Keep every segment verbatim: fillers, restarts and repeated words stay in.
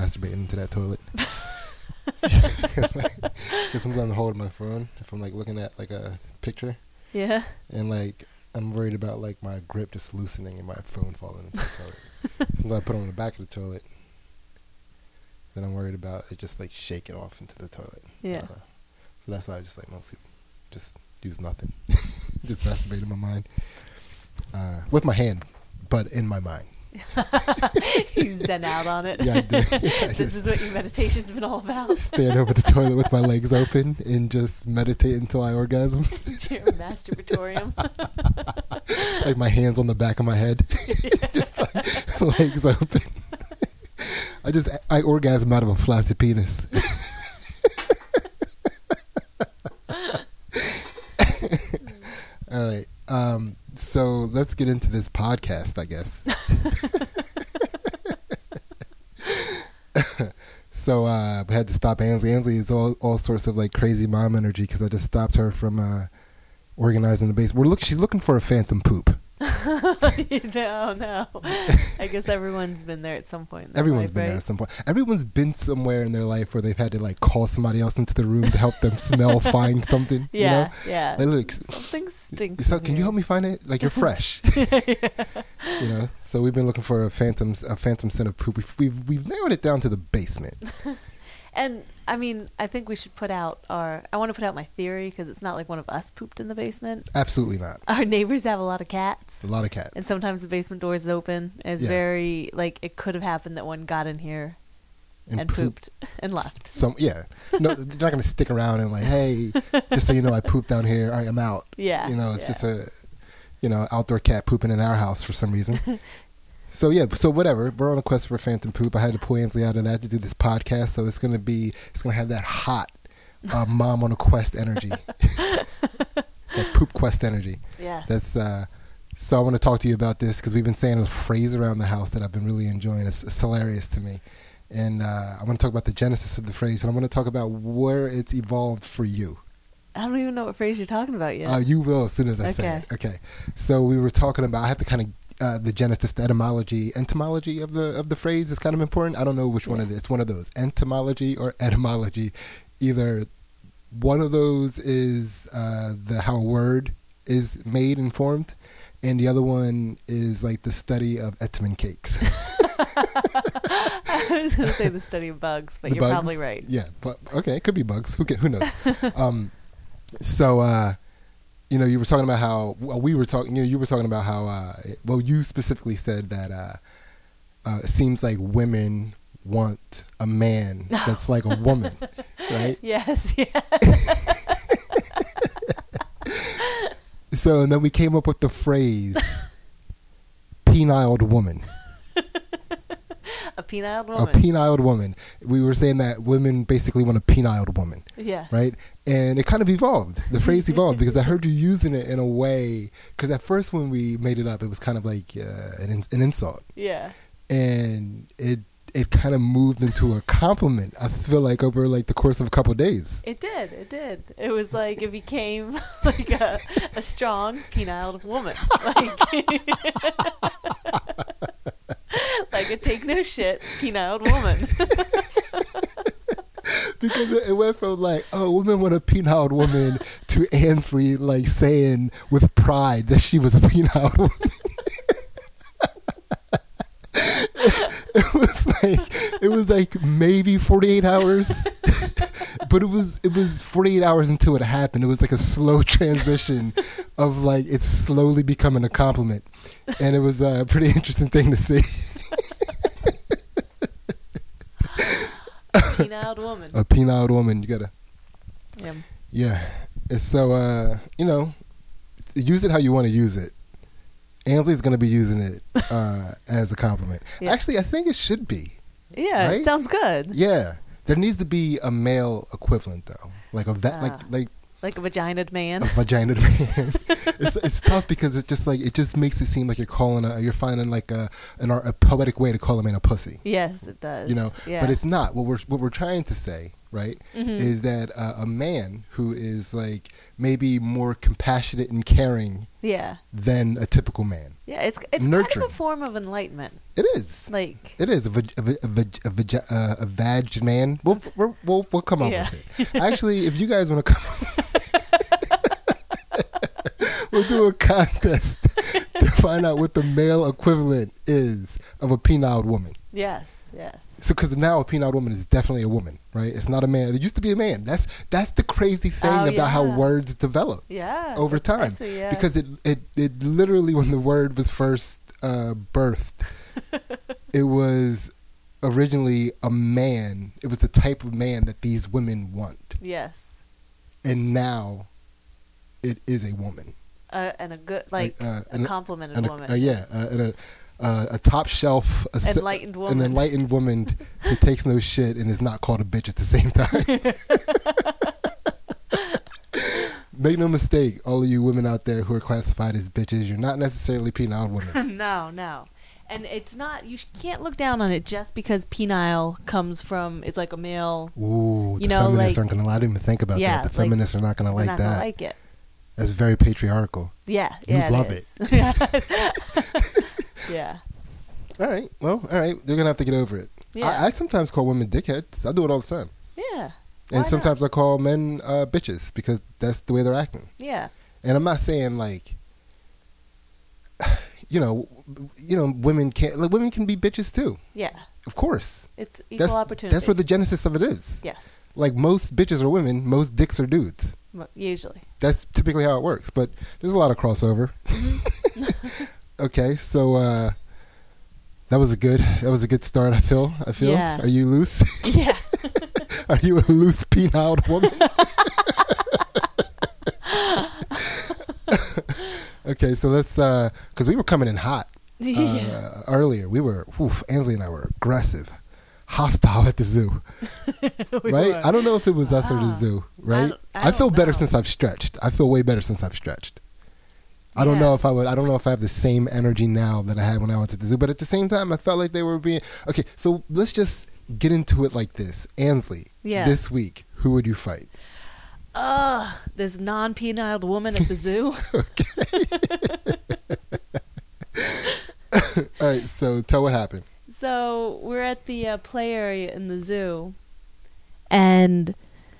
masturbating into that toilet. Because sometimes I'm holding my phone if I'm like looking at like a picture. Yeah. And like I'm worried about like my grip just loosening and my phone falling into the toilet. Sometimes I put it on the back of the toilet. Then I'm worried about it just like shaking off into the toilet. Yeah. Uh, so that's why I just like mostly just use nothing. Just masturbate in my mind. Uh, with my hand, but in my mind. You zen out on it. Yeah, I do. Yeah, I This just is what your meditation's been all about. stand over the toilet with my legs open and just meditate until I orgasm. Your masturbatorium. Like my hands on the back of my head. Just like legs open. I just, I orgasm out of a flaccid penis. All right. Um, so let's get into this podcast, I guess. So uh, we had to stop Ansley. Ansley is all, all sorts of like crazy mom energy because I just stopped her from uh, organizing the base. We're look. She's looking for a phantom poop. No, no. I guess everyone's been there at some point. In their Everyone's life, been right? there at some point. Everyone's been somewhere in their life where they've had to like call somebody else into the room to help them smell, find something. Yeah, you know? yeah. Like, look, Something stinks. so in can you here. help me find it? Like you're fresh. You know. So we've been looking for a phantom, a phantom scent of poop. We've we've, we've narrowed it down to the basement. And I mean, I think we should put out our. I want to put out my theory because it's not like one of us pooped in the basement. Absolutely not. Our neighbors have a lot of cats, A lot of cats. and sometimes the basement door is open. It's Yeah. very like it could have happened that one got in here and, pooped and left. Some yeah. No, they're not gonna stick around and like, hey, just so you know, I pooped down here. All right, I'm out. Yeah, You know, it's yeah. just a, you know, outdoor cat pooping in our house for some reason. So yeah, so whatever. We're on a quest for phantom poop. I had to pull Ansley out of that to do this podcast, so it's gonna be, it's gonna have that hot uh, mom on a quest energy, that poop quest energy. Yes. That's uh. So I want to talk to you about this because we've been saying a phrase around the house that I've been really enjoying. It's, it's hilarious to me, and uh, I want to talk about the genesis of the phrase, and I want to talk about where it's evolved for you. I don't even know what phrase you're talking about yet. Uh, you will as soon as I say Okay. it. Okay. So we were talking about. I have to kind of uh, the genesis, the etymology, entomology of the of the phrase is kind of important. I don't know which one Yeah. it is. It's one of those, entomology or etymology. Either one of those is uh, the how a word is made and formed, and the other one is like the study of Etman cakes. I was going to say the study of bugs, but The you're bugs? probably right. Yeah, but okay, it could be bugs. Who can, who knows? um, so, uh, you know, you were talking about how well, we were talking. You know, you were talking about how. Uh, well, you specifically said that uh, uh, it seems like women want a man that's like a woman, right? Yes, yeah. So, and then we came up with the phrase "peniled woman." A penile A woman. peniled woman. We were saying that women basically want a peniled woman. Yes. Right? And it kind of evolved. The phrase evolved because I heard you using it in a way. Because at first when we made it up, it was kind of like uh, an, an insult. Yeah. And it it kind of moved into a compliment, I feel like, over like the course of a couple of days. It did. It did. It was like it became like a, a strong penile woman. Like, like a take no shit penile woman. Because it, it went from like, oh, women want a peniled woman to Ansley like saying with pride that she was a peniled woman. It was like it was like maybe forty-eight hours, but it was it was forty-eight hours until it happened. It was like a slow transition of like it's slowly becoming a compliment, and it was a pretty interesting thing to see. Penile woman. A peniled woman, you gotta Yeah. yeah. And so uh, you know, use it how you want to use it. Ansley's going to be using it uh, as a compliment. Yeah. Actually, I think it should be. Yeah, Right? it sounds good. Yeah, there needs to be a male equivalent though, like a vet, Ah. like like Like a vaginaed man. a vagina man. it's it's tough because it just like it just makes it seem like you're calling a you're finding like a an, a poetic way to call a man a pussy, Yes, it does. you know. Yeah. But it's not. What we're what we're trying to say right, Mhm. is that uh, a man who is like maybe more compassionate and caring Yeah. than a typical man. Yeah, it's it's kind Nurturing. of a form of enlightenment. It is. Like, It is a vag, a, vag, a, vag, a, vag, uh, a vag man. We'll, we'll we'll we'll come up Yeah. with it. Actually, if you guys want to come, we'll do a contest to find out what the male equivalent is of a penile woman. yes, yes. So, because now a penile woman is definitely a woman, right? It's not a man. It used to be a man. That's that's the crazy thing Oh, about how yeah. words develop Yeah. over I time. see, yeah. Because it, it it literally, when the word was first uh, birthed, it was originally a man. It was the type of man that these women want, Yes. and now it is a woman. Uh, and a good, like, uh, a an- complimented And a, woman. uh, yeah, uh, and a uh, a top shelf, a, s- Enlightened an woman. enlightened woman who takes no shit and is not called a bitch at the same time. Make no mistake, all of you women out there who are classified as bitches, you're not necessarily penile women. no, no. And it's not, you sh- can't look down on it just because penile comes from, it's like a male, Ooh, the You know, feminists like- aren't going to. I didn't even think about Yeah, that. The like, feminists are not going to they're like not that. gonna like it. That's very patriarchal. Yeah, You yeah. love it. is. yeah. All right, well, all right, they're going to have to get over it. Yeah. I, I sometimes call women dickheads. I do it all the time. Yeah. And Why sometimes I call men uh, bitches because that's the way they're acting. Yeah. And I'm not saying like, you know, you know, women can't. Like, women can be bitches too. Yeah. Of course. It's equal That's opportunity. that's where the genesis of it is. Yes. Like most bitches are women, most dicks are dudes. Mo- Usually. That's typically how it works. But there's a lot of crossover. Okay, so uh, that was a good. That was a good start. I feel. I feel. Yeah. Are you loose? Yeah. Are you a loose penile woman? Okay, so let's, because we were coming in hot uh, yeah. earlier. We were, oof, Ansley and I were aggressive, hostile at the zoo, We right? were. I don't know if it was us or the Ah. zoo, I right? don't- I I, don't feel better know. since I've stretched. I feel way better since I've stretched. I don't Yeah. know if I would. I don't know if I have the same energy now that I had when I was at the zoo. But at the same time, I felt like they were being okay. So let's just get into it like this. Ansley, Yeah. this week, who would you fight? Ugh, this non-penile woman at the zoo. All right. So tell what happened. So we're at the uh, play area in the zoo, and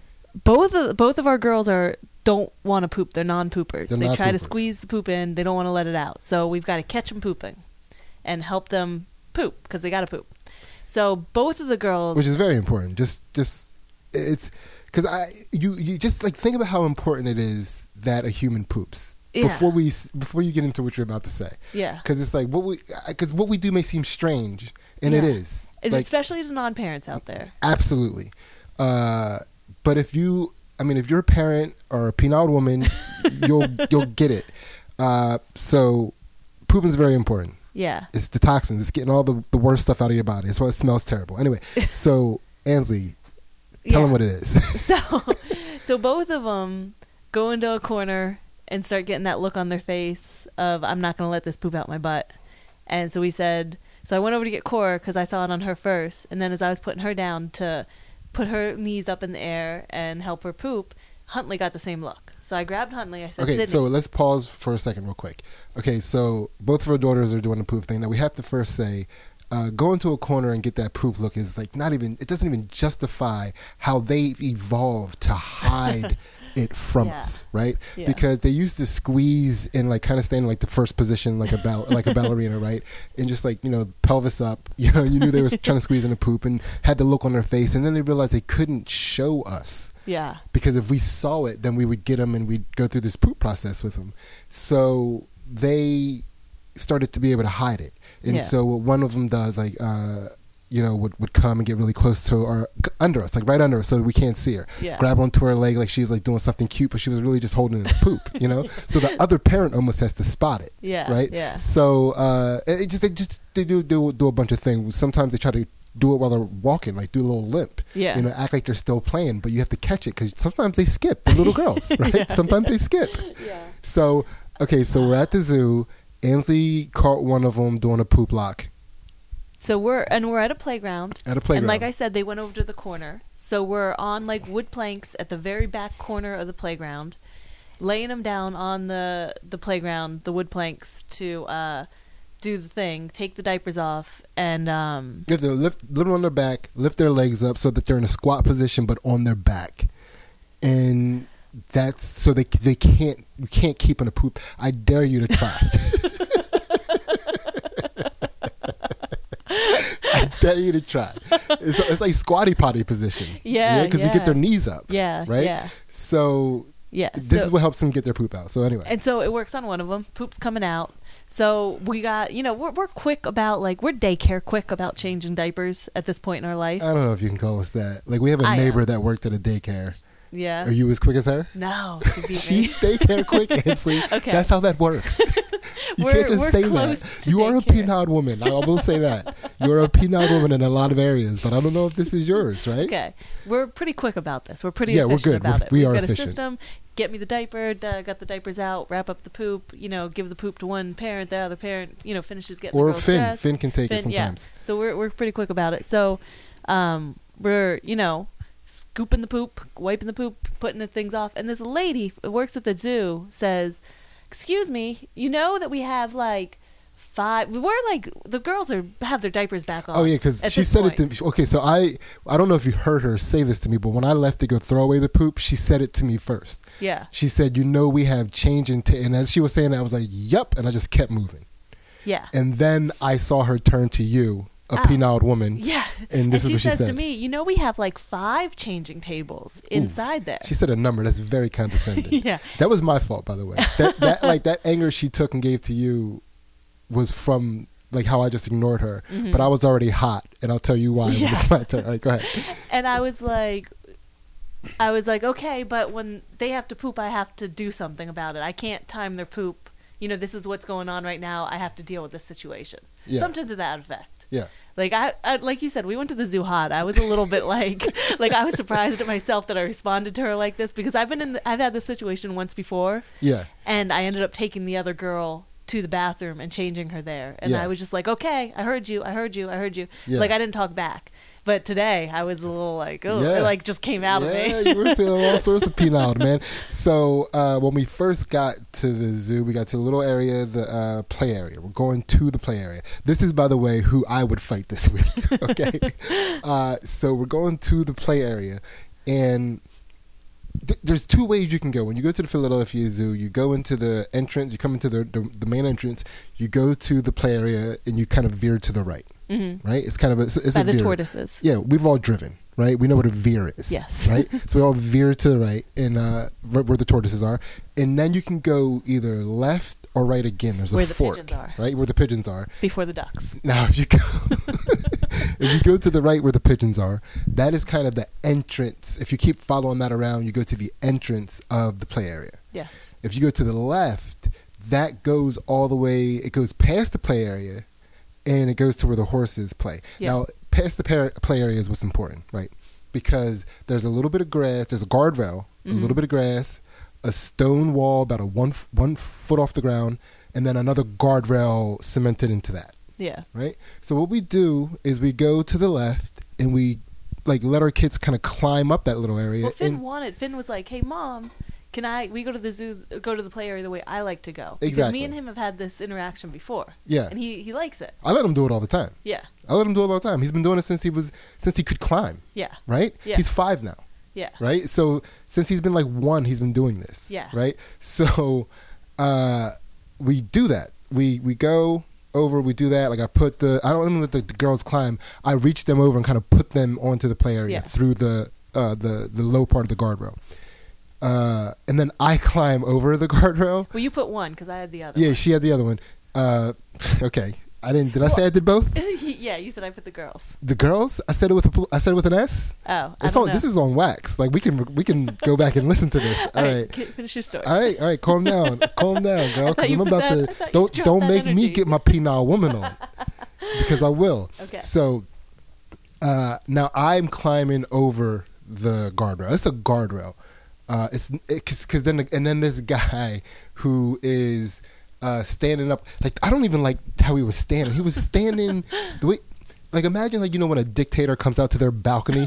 both of both of our girls are don't want to poop. They're non-poopers. They're they try to non-poopers. squeeze the poop in. They don't want to let it out. So we've got to catch them pooping, and help them poop because they got to poop. So both of the girls, Which is very important. Just, just it's because I you you just like think about how important it is that a human poops Yeah. before we s- before you get into what you're about to say. yeah, Because it's like what we because what we do may seem strange, and it Yeah. is. It's Like, especially to non-parents out there. absolutely. Uh, but if you, I mean, if you're a parent or a penile woman, you'll you'll get it. Uh, so pooping is very important. Yeah, It's the toxins. It's getting all the, the worst stuff out of your body. That's why it smells terrible. Anyway, so Ansley, tell yeah. them what it is. So, so both of them go into a corner and start getting that look on their face of I'm not going to let this poop out my butt. And so we said, so I went over to get Cora because I saw it on her first, and then as I was putting her down to put her knees up in the air and help her poop, Huntley got the same look. So I grabbed Huntley. I said, Okay, Sydney. so let's pause for a second real quick. Okay, so both of our daughters are doing the poop thing. Now we have to first say, uh, go into a corner and get that poop look is like not even, it doesn't even justify how they've evolved to hide it from Yeah. us, right? Yeah. Because they used to squeeze and like kind of stay in like the first position like a ball, like a ballerina, right? And just like, you know, pelvis up, you know, you knew they were trying to squeeze in the poop and had the look on their face, and then they realized they couldn't show us. yeah, Because if we saw it, then we would get them and we'd go through this poop process with them. So they started to be able to hide it. And Yeah. so what one of them does, like, uh, you know, would, would come and get really close to or under us, like right under us so that we can't see her. Yeah. Grab onto her leg like she's like doing something cute, but she was really just holding it in poop, you know? So the other parent almost has to spot it. Yeah, Right? yeah. So uh, it just, they just, they do, do, do a bunch of things. Sometimes they try to do it while they're walking, like do a little limp. Yeah. You know, act like they're still playing, but you have to catch it because sometimes they skip. The little girls, right? Yeah. Sometimes they skip. yeah. So, okay, so we're at the zoo. Ansley caught one of them doing a poop lock. So we're and we're at a playground. At a playground. And like I said, they went over to the corner. So we're on like wood planks at the very back corner of the playground, laying them down on the the playground, the wood planks to uh, do the thing, take the diapers off, and um, you have to lift, lift them on their back, lift their legs up so that they're in a squat position, but on their back, and that's so they they can't you can't keep in a poop. I dare you to try. I dare you to try. It's, it's like squatty potty position. Yeah, because yeah. you get their knees up. Yeah, right. Yeah. So yeah, this so, is what helps them get their poop out. So anyway, and so it works on one of them. Poop's coming out. So we got, you know, we're we're quick about like we're daycare quick about changing diapers at this point in our life. I don't know if you can call us that. Like we have a I neighbor am. that worked at a daycare. Yeah. Are you as quick as her? No. She daycare quick, Ansley. Okay. That's how that works. You We're- can't just we're say close that. to You are a daycare. penile woman. I will say that. You're a penile woman in a lot of areas, but I don't know if this is yours, right? Okay. We're pretty quick about this. We're pretty Yeah, we're efficient good. about We're- it. we We've are got efficient. a system. Get me the diaper. Uh, got the diapers out. Wrap up the poop. You know, give the poop to one parent. The other parent, you know, finishes getting Or the girl's Finn. dress. Finn can take it Finn, yeah. sometimes. So we're we're pretty quick about it. So um, we're you know scooping the poop, wiping the poop, putting the things off, and this lady who works at the zoo says, "Excuse me, you know that we have like." Five. We're like the girls are have their diapers back on. Oh yeah, because at she this said point. it to me. Okay, so I I don't know if you heard her say this to me, but when I left to go throw away the poop, she said it to me first. Yeah. She said, "You know, we have change in," t-, and as she was saying that, I was like, "Yup," and I just kept moving. Yeah. And then I saw her turn to you, a Oh. penile woman. Yeah. And this and is she what she says said. to me, you know, we have like five changing tables inside there. She said a number that's very condescending. Yeah. That was my fault, by the way. That, that like that anger she took and gave to you was from like how I just ignored her. Mhm. But I was already hot, and I'll tell you why when Yeah. it's my turn. All right, go ahead. And I was like, I was like, okay, but when they have to poop, I have to do something about it. I can't time their poop. You know, this is what's going on right now. I have to deal with this situation. Yeah. Something to that effect. Yeah. Like I, I, like you said, we went to the zoo hot. I was a little bit like, like I was surprised at myself that I responded to her like this because I've been in, the, I've had this situation once before, Yeah. and I ended up taking the other girl to the bathroom and changing her there, and Yeah. I was just like, okay, I heard you, I heard you, I heard you. Yeah. Like I didn't talk back, but today I was a little like, oh, Yeah. it like just came out yeah, of me. you were feeling all sorts of penile, man. So uh, when we first got to the zoo, we got to a little area, the uh, play area. We're going to the play area. This is, by the way, who I would fight this week. Okay, uh, so we're going to the play area, and th- there's two ways you can go. When you go to the Philadelphia Zoo, you go into the entrance. You come into the the, the main entrance. You go to the play area, and you kind of veer to the right. Mm-hmm. Right? It's kind of a, it's, it's By a the veer. tortoises. Yeah, we've all driven, right? We know what a veer is. Yes. Right? So we all veer to the right and uh, right where the tortoises are. And then you can go either left or right again. There's Where a the fork. pigeons are. Right? Where the pigeons are. Before the ducks. Now, if you go if you go to the right where the pigeons are, that is kind of the entrance. If you keep following that around, you go to the entrance of the play area. Yes. If you go to the left, that goes all the way, it goes past the play area and it goes to where the horses play. Yeah. Now, past the par- play area is what's important, right? Because there's a little bit of grass, there's a guardrail, Mhm. a little bit of grass, a stone wall about a one f- one foot off the ground, and then another guardrail cemented into that, Yeah. right? So what we do is we go to the left and we like let our kids kind of climb up that little area. Well, Finn and- wanted. Finn was like, "Hey, mom, can I? We go to the zoo, go to the play area the way I like to go. Because Exactly. me and him have had this interaction before. Yeah. And he he likes it. I let him do it all the time. Yeah. I let him do it all the time. He's been doing it since he was since he could climb, Yeah. right? Yeah. He's five now. Yeah. Right? So since he's been like one, he's been doing this. Yeah. Right? So uh, we do that. We we go over, we do that. Like I put the I don't even let the, the girls climb. I reach them over and kind of put them onto the play area Yeah. through the uh, the the low part of the guardrail. Uh, and then I climb over the guardrail. Well, you put one because I had the other. Yeah, she had the other one. Uh, okay. I didn't did I say I did both? one. Yeah, you said I put the girls. The girls? I said it with a pl- I said it with an S. Oh, I It's don't on, know. this is on wax. Like we can we can go back and listen to this. All right. ki- Finish your story. All right, all right, calm down, calm down, girl. I thought Because you I'm put about that- I to thought you don't dropped don't that make me energy. get my penile woman on, because I will. Okay. So uh, now I'm climbing over the guardrail. It's a guardrail. Uh, it's because then and then this guy who is uh, standing up. Like I don't even like how he was standing. He was standing the way like imagine like you know when a dictator comes out to their balcony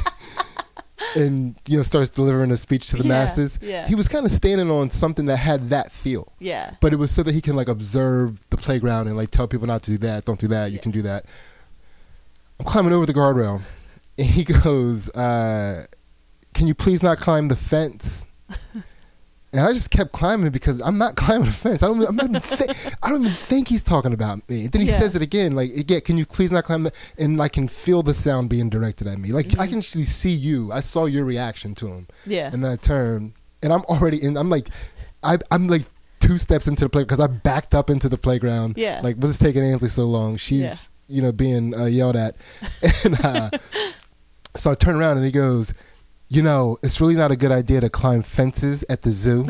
and you know starts delivering a speech to the Yeah, masses. yeah. He was kind of standing on something that had that feel. Yeah. But it was so that he can like observe the playground and like tell people not to do that, don't do that, you Yeah. can do that. I'm climbing over the guardrail, and he goes, uh, "Can you please not climb the fence?" And I just kept climbing because I'm not climbing the fence. I don't. I'm not even th- I don't even think he's talking about me. And then he Yeah. says it again, like, "Yeah, can you please not climb the?" And I can feel the sound being directed at me. Like Mm-hmm. I can actually see you. I saw your reaction to him. Yeah. And then I turn, and I'm already in. I'm like, I, I'm like two steps into the playground because I backed up into the playground. Yeah. Like, what's taking Ansley so long? She's, Yeah. you know, being uh, yelled at. And uh, so I turn around and he goes, "You know, it's really not a good idea to climb fences at the zoo."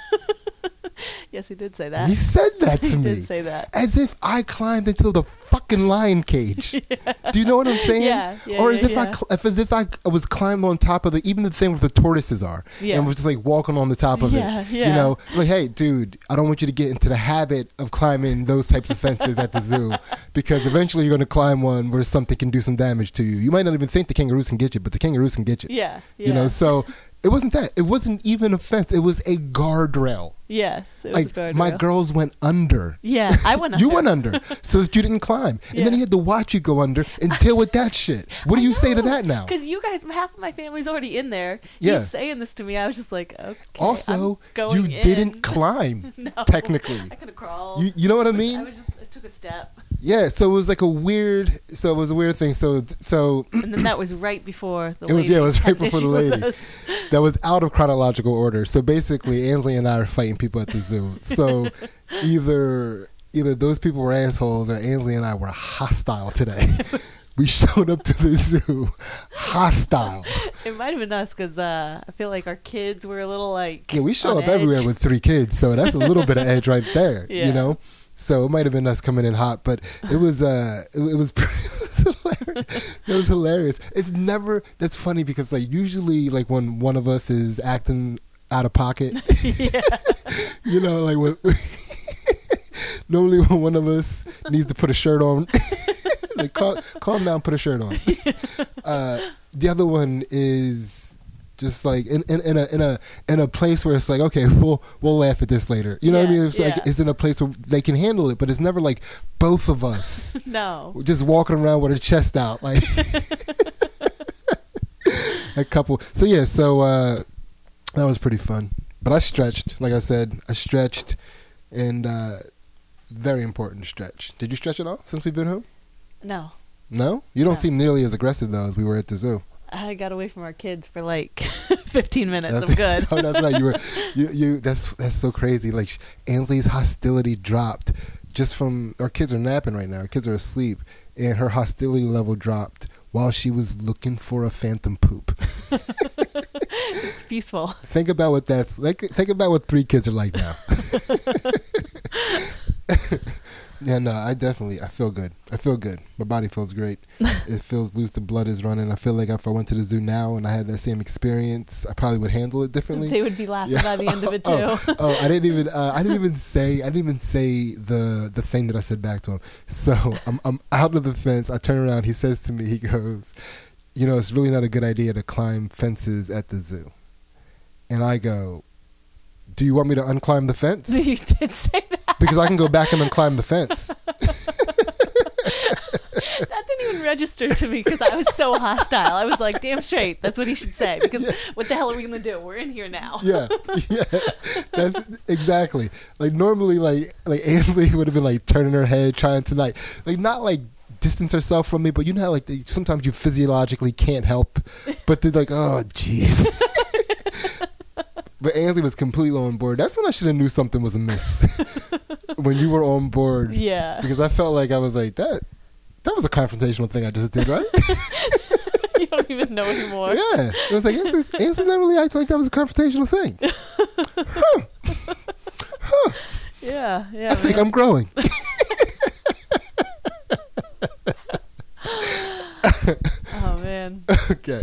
Yes, he did say that. He said that to he me. did say that. As if I climbed into the fucking lion cage. Do you know what I'm saying? Yeah, yeah, or as yeah, if I, yeah. cl- if, as if I was climbed on top of the, even the thing where the tortoises are, Yeah. and was just like walking on the top of Yeah, it. yeah. You know, like, hey, dude, I don't want you to get into the habit of climbing those types of fences at the zoo, because eventually you're going to climb one where something can do some damage to you. You might not even think the kangaroos can get you, but the kangaroos can get you. Yeah. Yeah. You know, so it wasn't that. It wasn't even a fence. It was a guardrail. Yes. It was Like a guardrail. my girls went under. Yeah, I went under. You went under so that you didn't climb. And then Yeah. he had to watch you go under and deal with that shit. What do you say to that now? Because you guys, half of my family's already in there. Yeah. He's saying this to me. I was just like, okay. Also, I'm going you in. didn't climb, No. technically. I could have crawled. You, you know what I I mean? was just, I took a step. Yeah, so it was like a weird, so it was a weird thing. So, so And then that was right before the It was- lady yeah, it was had right before the issue with lady. us. that was out of chronological order. So basically, Ansley and I are fighting people at the zoo. So either either those people were assholes or Ansley and I were hostile today. We showed up to the zoo hostile. It might have been us because uh, I feel like our kids were a little like. Yeah, we show on up everywhere edge. with three kids, so that's a little bit of edge right there, Yeah. you know? So it might have been us coming in hot, but it was uh it, it was it was hilarious. It was hilarious. It's never that's funny because like usually like when one of us is acting out of pocket, Yeah. you know, like when normally when one of us needs to put a shirt on, like calm, calm down, put a shirt on. Uh, the other one is just like in, in, in a in a in a place where it's like, okay, we'll we'll laugh at this later. You know what I Yeah, mean? It's like yeah. it's in a place where they can handle it, but it's never like both of us No. just walking around with our chest out like a couple. So yeah, so uh, that was pretty fun. But I stretched, like I said, I stretched, and uh, very important stretch. Did you stretch at all since we've been home? No. No, you don't No. seem nearly as aggressive though as we were at the zoo. I got away from our kids for like fifteen minutes. That's I'm good. oh, that's right. You were, you, you. That's that's so crazy. Like Ansley's hostility dropped just from. Our kids are napping right now. Our kids are asleep, and her hostility level dropped while she was looking for a phantom poop. It's peaceful. Think about what that's like. Think about what three kids are like now. Yeah, no, I definitely, I feel good. I feel good. My body feels great. It feels loose. The blood is running. I feel like if I went to the zoo now and I had that same experience, I probably would handle it differently. They would be laughing Yeah. by the end of it too. Oh, oh, I didn't even, uh, I didn't even say, I didn't even say the the thing that I said back to him. So I'm I'm out of the fence. I turn around. He says to me, he goes, "You know, it's really not a good idea to climb fences at the zoo." And I go, "Do you want me to unclimb the fence? You did say that. Because I can go back and unclimb the fence." That didn't even register to me because I was so hostile. I was like, damn straight. That's what he should say. Because Yeah. what the hell are we going to do? We're in here now. Yeah, yeah, that's exactly. Like normally, like like Ansley would have been like turning her head, trying to like like not like distance herself from me, but you know how like they, sometimes you physiologically can't help, but they're like, oh jeez. But Ansley was completely on board. That's when I should have knew something was amiss. When you were on board, Yeah. because I felt like I was like that. That was a confrontational thing I just did, right? You don't even know anymore. Yeah, it was like Ansley's, Ansley's not really acting like that was a confrontational thing. Huh. Huh. Yeah. Yeah. I think man. I'm growing. Oh, man. Okay.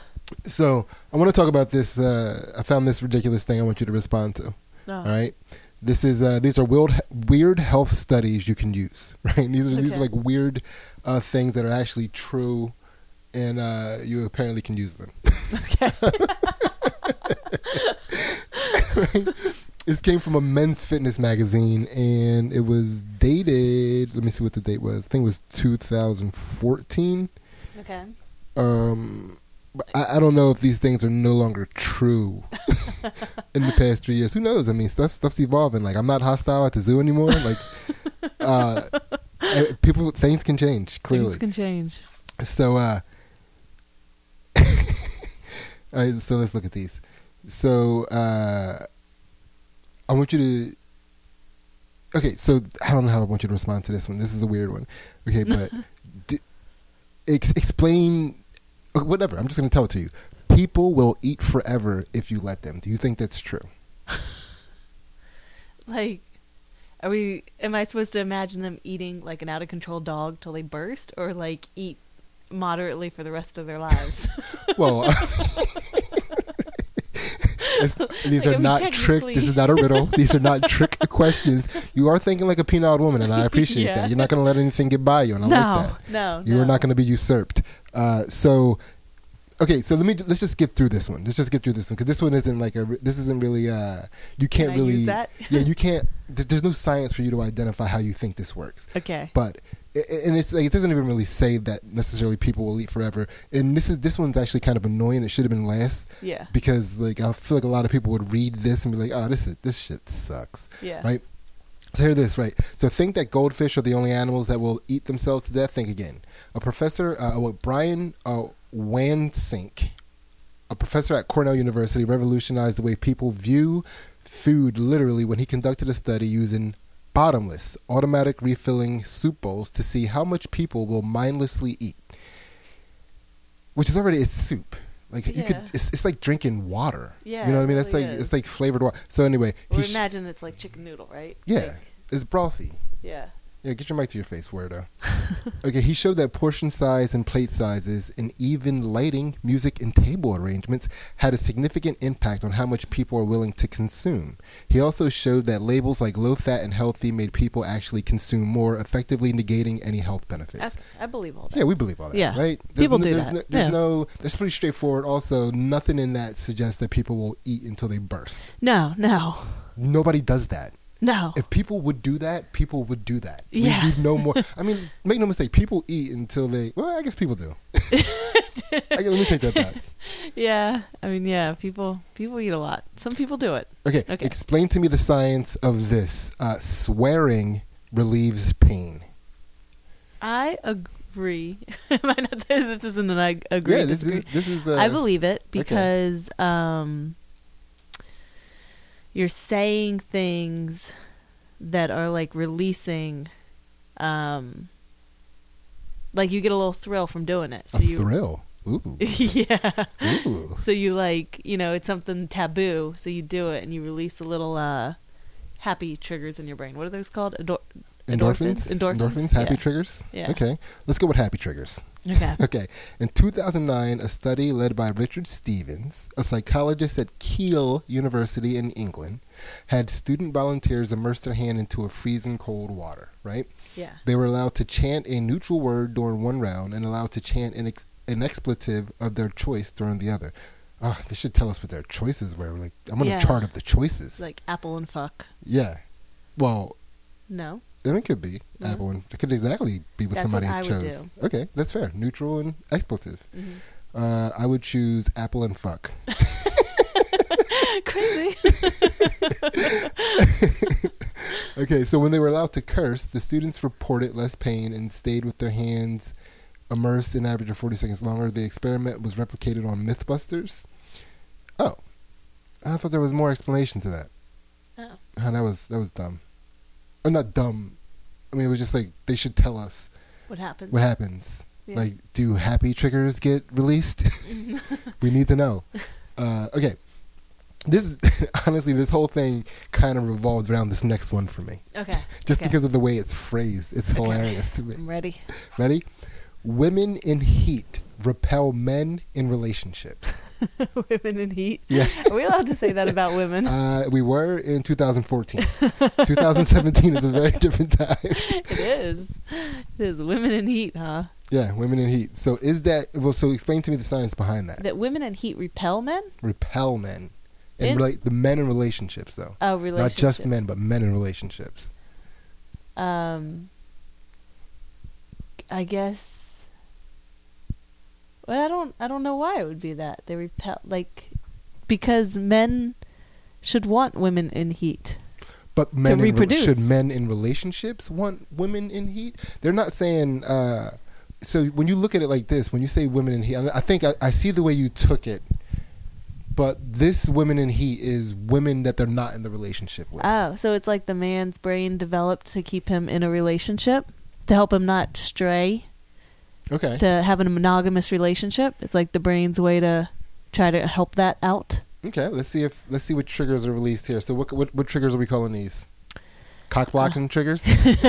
So I want to talk about this. Uh, I found this ridiculous thing I want you to respond to. No. All right. This is uh, these are weird weird health studies you can use, right? These are these are Okay. like weird uh, things that are actually true, and uh, you apparently can use them. Okay. Right? This came from a men's fitness magazine, and it was dated. Let me see what the date was. I think it was two thousand fourteen. Okay. Um, but I, I don't know if these things are no longer true in the past three years. Who knows? I mean, stuff stuff's evolving. Like, I'm not hostile at the zoo anymore. Like, uh, and people, things can change. Clearly, Things can change. so. uh All right, so let's look at these. So uh I want you to. Okay, so I don't know how I want you to respond to this one. This is a weird one. Okay, but d- ex- explain. Whatever. I'm just going to tell it to you. People will eat forever if you let them. Do you think that's true? Like, are we? Am I supposed to imagine them eating like an out of control dog till they burst, or like eat moderately for the rest of their lives? Well, it's, these Like, I are mean, not trick. technically- This is not a riddle. These are not trick questions. You are thinking like a penile woman, and I appreciate Yeah. that. You're not going to let anything get by you, and I no, like that. no, You no. are not going to be usurped. Uh, so, okay, so let me let's just get through this one. Let's just get through this one because this one isn't like a. This isn't really. Uh, you can't Can I really. use that? Yeah, you can't. th- There's no science for you to identify how you think this works. Okay. But i- i- and it's like it doesn't even really say that necessarily people will eat forever. And this is this one's actually kind of annoying. It should have been last Yeah. because like I feel like a lot of people would read this and be like, oh, this is this shit sucks. Yeah. Right. So hear this, right? So think that goldfish are the only animals that will eat themselves to death. Think again. A professor, uh, what Brian uh, Wansink, a professor at Cornell University, revolutionized the way people view food literally when he conducted a study using bottomless, automatic refilling soup bowls to see how much people will mindlessly eat. Which is already, it's soup. Like you could, Yeah. it's, it's like drinking water. Yeah, you know what I it mean? It's really like is. it's like flavored water. So anyway, Or he sh- imagine it's like chicken noodle, right? yeah, Like, it's brothy. yeah. Yeah, get your mic to your face, weirdo. Okay, he showed that portion size and plate sizes and even lighting, music, and table arrangements had a significant impact on how much people are willing to consume. He also showed that labels like low fat and healthy made people actually consume more, effectively negating any health benefits. Okay, I believe all that. Yeah, we believe all that, Yeah. right? People no, do there's that. No, there's Yeah. no, that's pretty straightforward. Also, nothing in that suggests that people will eat until they burst. No, no, Nobody does that. no. If people would do that, people would do that. We- Yeah. We, know more. I mean, make no mistake, people eat until they, well, I guess people do. I, let me take that back. Yeah, I mean, yeah. People, people eat a lot. Some people do it. Okay, Okay. explain to me the science of this. Uh, swearing relieves pain. I agree. Am I not saying this isn't an I agree? yeah, this, disagree? is this is. Uh, I believe it because um, you're saying things that are like releasing, um, like you get a little thrill from doing it. So a you, thrill. Ooh. yeah. Ooh. So you like, you know, it's something taboo. So you do it and you release a little uh, happy triggers in your brain. What are those called? Endor- Endorphins? Endorphins. Endorphins? Happy Yeah. triggers? Yeah. Okay. Let's go with happy triggers. Okay. Okay. In two thousand nine, a study led by Richard Stevens, a psychologist at Keele University in England, had student volunteers immerse their hand into a freezing cold water, right? Yeah. They were allowed to chant a neutral word during one round and allowed to chant an, ex- an expletive of their choice during the other. Oh, they should tell us what their choices were. Like, I'm on Yeah. a chart of the choices. Like apple and fuck. yeah. Well, No. I mean, it could be No. apple, and it could exactly be what That's somebody what I would chose. Okay, that's fair. Neutral and expletive. Mhm. Uh, I would choose apple and fuck. Crazy. Okay, so when they were allowed to curse, the students reported less pain and stayed with their hands immersed an average of forty seconds longer. The experiment was replicated on Mythbusters. Oh, I thought there was more explanation to that. Oh. Oh, that was that was dumb. Or not dumb. I mean, it was just like they should tell us What happened? what happens. Yeah. Like, do happy triggers get released? We need to know. Uh, okay. This is, honestly, this whole thing kind of revolved around this next one for me. Okay. Just okay. because of the way it's phrased. It's Okay. hilarious to me. I'm ready. Ready? Women in heat repel men in relationships. Women in heat. Yeah. Are we allowed to say that about women? Uh, we were in two thousand fourteen. twenty seventeen is a very different time. It is. It is women in heat, huh? Yeah, women in heat. So is that, well, so explain to me the science behind that. That women in heat repel men? Repel men. And In- relate the men in relationships, though. Oh, relationships. Not just men, but men in relationships. Um, I guess. Well, I don't. I don't know why it would be that they repel, like, because men should want women in heat. But men in re- reproduce. should men in relationships want women in heat? They're not saying. Uh, so when you look at it like this, when you say women in heat, I I think I, I see the way you took it. But this women in heat is women that they're not in the relationship with. Oh, so it's like the man's brain developed to keep him in a relationship, to help him not stray, Okay. to have a monogamous relationship. It's like the brain's way to try to help that out. Okay. Let's see if let's see what triggers are released here. So what what, what triggers are we calling these? Cock blocking uh. triggers?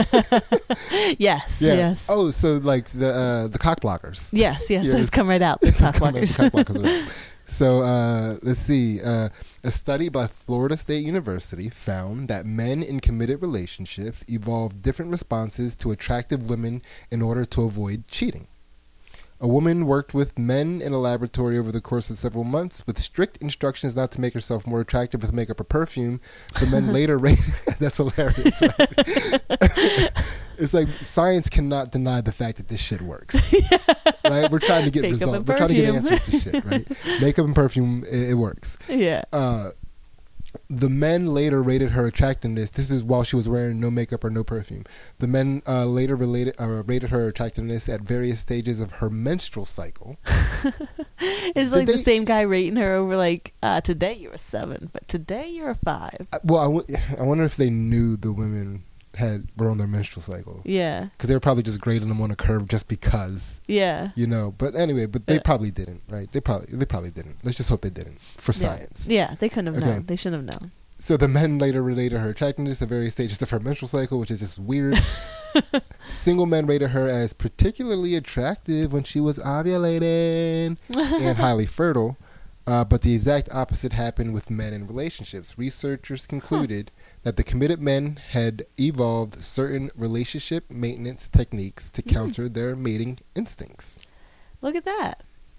Yes. Yeah. Yes. Oh, so like the uh, the cock blockers. Yes. Yes. Yeah, Those come right out. The cock blockers. Cock blockers are- So uh, let's see. Uh, a study by Florida State University found that men in committed relationships evolved different responses to attractive women in order to avoid cheating. A woman worked with men in a laboratory over the course of several months with strict instructions not to make herself more attractive with makeup or perfume. The men later rated... That's hilarious, right? It's like science cannot deny the fact that this shit works. Yeah. Right? We're trying to get Makeup results. and We're trying to get perfume. answers to shit, right? Makeup and perfume, it, it works. Yeah. Uh, the men later rated her attractiveness. This is while she was wearing no makeup or no perfume. The men uh, later related, uh, rated her attractiveness at various stages of her menstrual cycle. It's like they, the same guy rating her over like, uh, today you're a seven, but today you're a five. Uh, well, I, w- I wonder if they knew the women had were on their menstrual cycle. Yeah. Because they were probably just grading them on a curve just because. Yeah. You know, but anyway, but they Yeah. probably didn't, right? They probably they probably didn't. Let's just hope they didn't for Yeah. science. Yeah, they couldn't have Okay. known. They shouldn't have known. So the men later related her attractiveness at various stages of her menstrual cycle, which is just weird. Single men rated her as particularly attractive when she was ovulating and highly fertile. Uh, but the exact opposite happened with men in relationships. Researchers concluded huh. that the committed men had evolved certain relationship maintenance techniques to counter mm. their mating instincts. Look at that.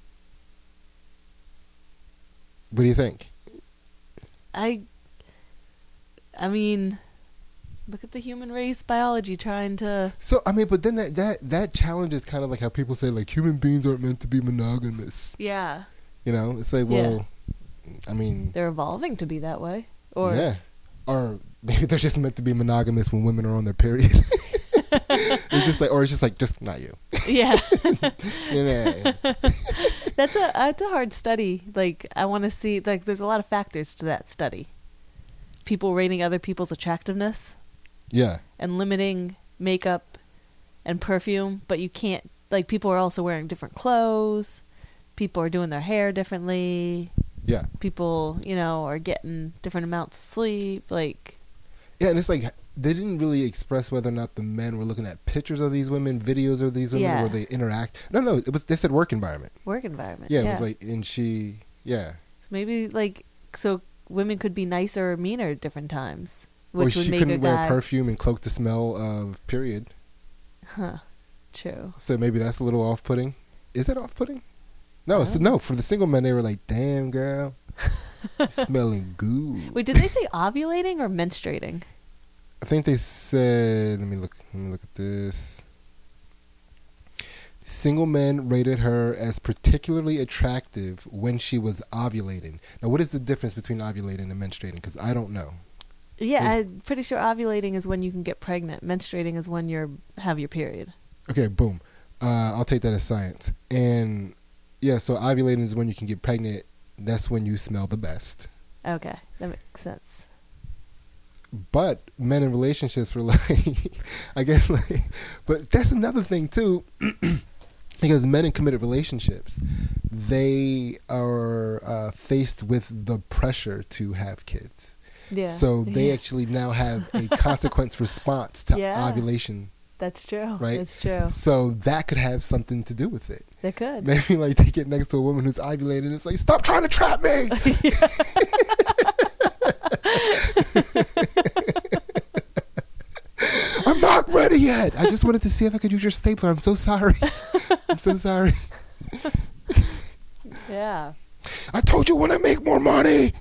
What do you think? I, I mean, look at the human race biology trying to... So, I mean, but then that, that, that challenges kind of like how people say, like, human beings aren't meant to be monogamous. Yeah. You know, it's like, well, yeah. I mean... They're evolving to be that way. Or yeah. Or maybe they're just meant to be monogamous when women are on their period. It's just like, or it's just like, just not you. Yeah. yeah. That's a, that's a hard study. Like, I want to see, like, there's a lot of factors to that study. People rating other people's attractiveness. Yeah. And limiting makeup and perfume, but you can't, like, people are also wearing different clothes. People are doing their hair differently. Yeah. People, you know, are getting different amounts of sleep. Like, yeah, and it's like they didn't really express whether or not the men were looking at pictures of these women, videos of these women, yeah. where they interact. No, no, it was. They said work environment. Work environment. Yeah, yeah. it was like, and she, yeah. So maybe like, so women could be nicer or meaner at different times, which or would she make couldn't a wear guy perfume and cloak the smell of period. Huh. True. So maybe that's a little off-putting. Is it off-putting? No, so no. For the single men, they were like, "Damn, girl, you're smelling good." Wait, did they say ovulating or menstruating? I think they said. Let me look. Let me look at this. Single men rated her as particularly attractive when she was ovulating. Now, what is the difference between ovulating and menstruating? Because I don't know. Yeah, They, I'm pretty sure ovulating is when you can get pregnant. Menstruating is when you have your period. Okay, boom. Uh, I'll take that as science. And yeah, so ovulating is when you can get pregnant. That's when you smell the best. Okay, that makes sense. But men in relationships were like, I guess like, but that's another thing too. Because men in committed relationships, they are uh, faced with the pressure to have kids. Yeah. So they yeah. actually now have a consequence response to yeah. ovulation. That's true. Right? That's true. So that could have something to do with it. They could. Maybe like they get next to a woman who's ovulating and it's like, stop trying to trap me. I'm not ready yet. I just wanted to see if I could use your stapler. I'm so sorry. I'm so sorry. Yeah. I told you when I make more money.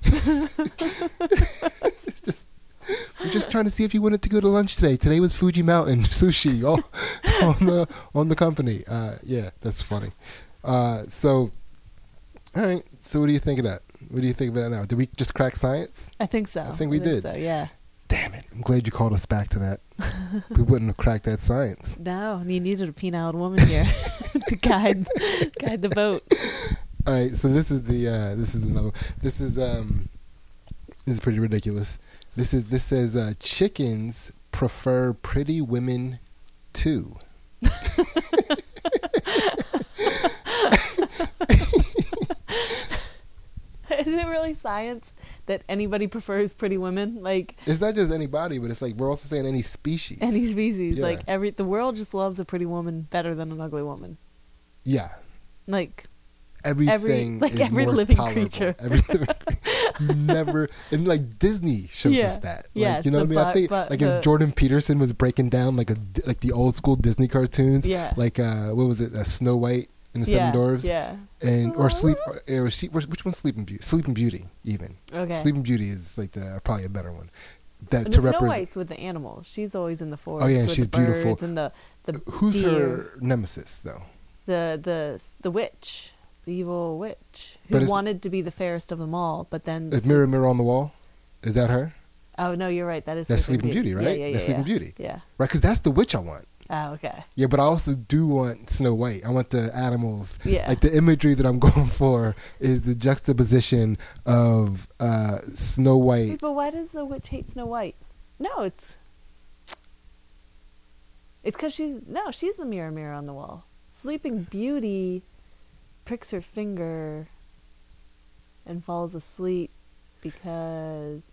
It's just, we're just trying to see if you wanted to go to lunch today. Today was Fuji Mountain sushi all, on the on the company. Uh, yeah, that's funny. Uh, so, all right. So, what do you think of that? What do you think of that now? Did we just crack science? I think so. I think we I did. So, yeah. Damn it! I'm glad you called us back to that. We wouldn't have cracked that science. No, you needed a penile woman here to guide guide the boat. All right, so this is the uh, this is another. This is um, this is pretty ridiculous. This is this says uh, chickens prefer pretty women too. Is it really science that anybody prefers pretty women? Like, it's not just anybody, but it's like we're also saying any species. Any species, Yeah. like every the world just loves a pretty woman better than an ugly woman. Yeah. Like Everything every, like is every more living tolerable. creature. Every living never and like Disney shows Yeah. us that. Yeah, Like, you know the what I mean? I butt- think butt- like the- if Jordan Peterson was breaking down like a like the old school Disney cartoons. Yeah. Like uh, what was it? Uh, Snow White and the Seven Yeah, Dwarfs. yeah. And or sleep or, or she, which one's Sleeping Beauty? Sleeping Beauty even. Okay. Sleeping Beauty is like the probably a better one. That And to the Snow represent. White's with the animals. She's always in the forest. Oh yeah, and with she's the birds beautiful. And the the Who's deer. her nemesis though? The the the witch, the evil witch, who But is- wanted to be the fairest of them all, but then Is Mirror Mirror on the Wall? Is that her? Oh no, you're right. That is That's Sleeping Beauty, right? Yeah, yeah, yeah. That's Sleeping yeah. Beauty. Yeah. Right, because that's the witch I want. Oh, okay. Yeah, but I also do want Snow White. I want the animals. Yeah. Like the imagery that I'm going for is the juxtaposition of uh, Snow White. But why does the witch hate Snow White? No, it's it's because she's no, she's the mirror, mirror on the wall. Sleeping Beauty pricks her finger and falls asleep because.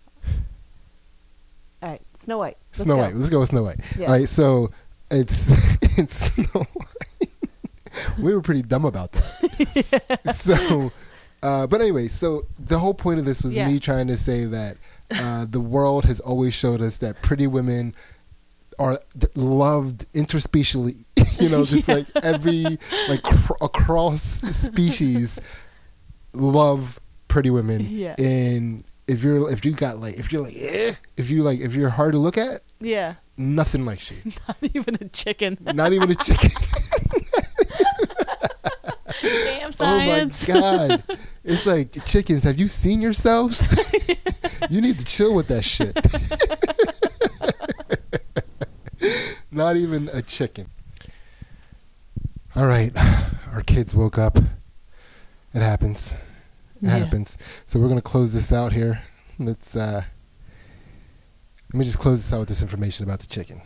All right, Snow White. Let's Snow go. White. Let's go with Snow White. Yeah. All right, so it's it's Snow White. We were pretty dumb about that. Yeah. So, uh, but anyway, so the whole point of this was Yeah. me trying to say that uh, the world has always showed us that pretty women are d- loved interspecially. You know, just Yeah. like every like cr- across species love pretty women. Yeah. And if you're if you got like if you're like eh, if you like if you're hard to look at, Yeah. nothing like you. Not even a chicken. Not even a chicken. Damn science. Oh my god! It's like chickens. Have you seen yourselves? You need to chill with that shit. Not even a chicken. All right, our kids woke up. It happens. It Yeah. happens. So we're gonna close this out here. Let's. uh Let me just close this out with this information about the chicken.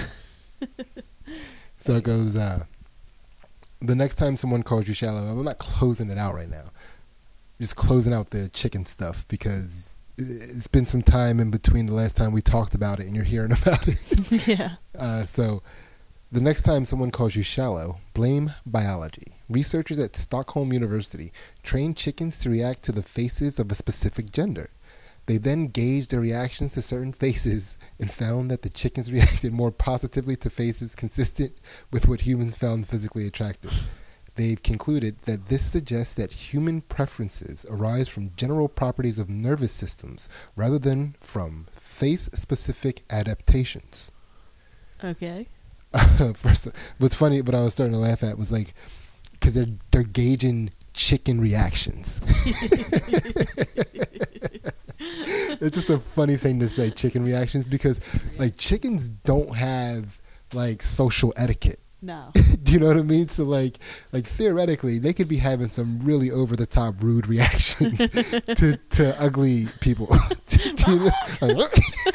So it goes. uh The next time someone calls you shallow, I'm not closing it out right now. I'm just closing out the chicken stuff because it's been some time in between the last time we talked about it and you're hearing about it. Yeah. Uh, so the next time someone calls you shallow, blame biology. Researchers at Stockholm University trained chickens to react to the faces of a specific gender. They then gauged their reactions to certain faces and found that the chickens reacted more positively to faces consistent with what humans found physically attractive. They've concluded that this suggests that human preferences arise from general properties of nervous systems rather than from face-specific adaptations. Okay. First, what's funny, what I was starting to laugh at was like, because they're they're gauging chicken reactions. It's just a funny thing to say, chicken reactions, because like chickens don't have like social etiquette. No. Do you know what I mean? So like like theoretically, they could be having some really over the top rude reactions to to ugly people. Do you know? Like,